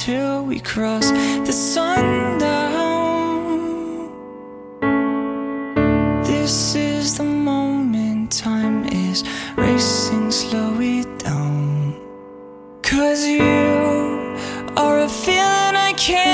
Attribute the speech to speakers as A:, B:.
A: till we cross the sundown. This is the moment, time is racing, slow it down. 'Cause you are a feeling I can't